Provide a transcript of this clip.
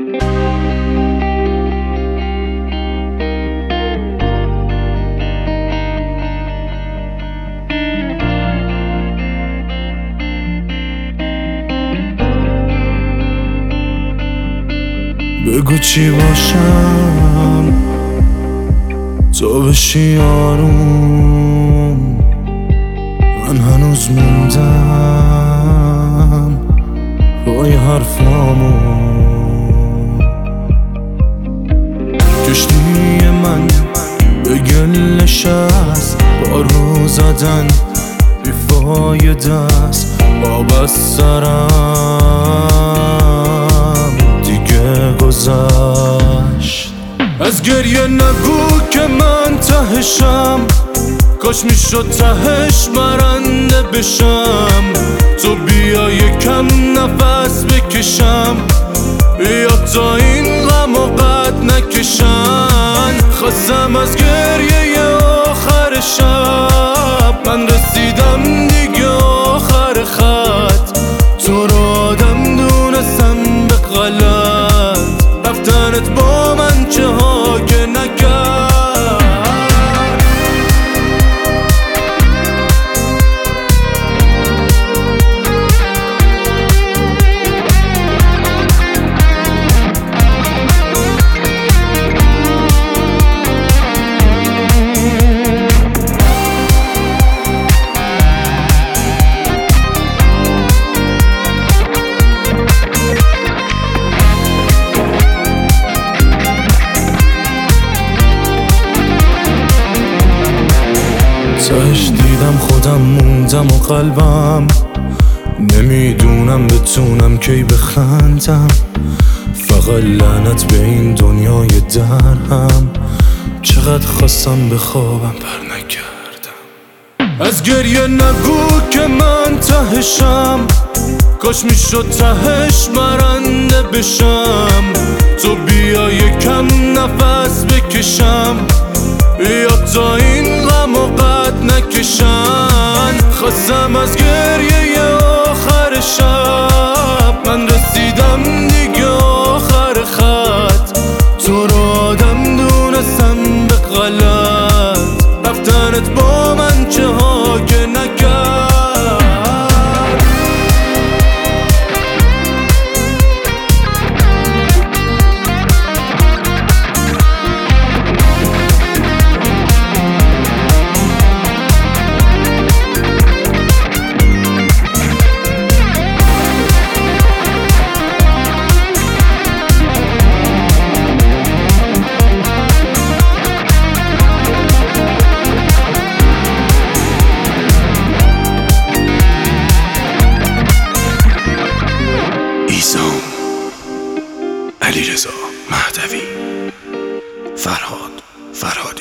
بگو چی باشم تو بشی آروم، من هنوز موندم پای حرفامون. کشتی من به گل نشست، پارو زدن بیفایده است. آب از سرم دیگه گذشت. از گریه نگو که من تهشم، کاش میشد تهش برنده بشم. تو بیا یکم نفس بکشم، بیا تا این غم و قد نکشن. خواستم از گریه آخر شب، من رسیدم دیگه آخر خط. تو رو آدم دونستم به غلط، رفتنت با من چه ها که نکرد. تهش دیدم خودم موندم و قلبم، نمیدونم بتونم کی بخندم. فقط لعنت به این دنیای درهم، چقدر خواستم بخوابم پر نکردم. از گریه نگو که من تهشم، کاش میشد تهش برنده بشم. تو بیا یکم نفس بکشم، بیا تا این غم و قد نکشن. خواستم از گریه آخر شب، من رسیدم دیگه آخر خط. تو رو آدم دونستم به غلط، رفتنت با من چه ها که نکرد. علیرضا مهدوی، فرهاد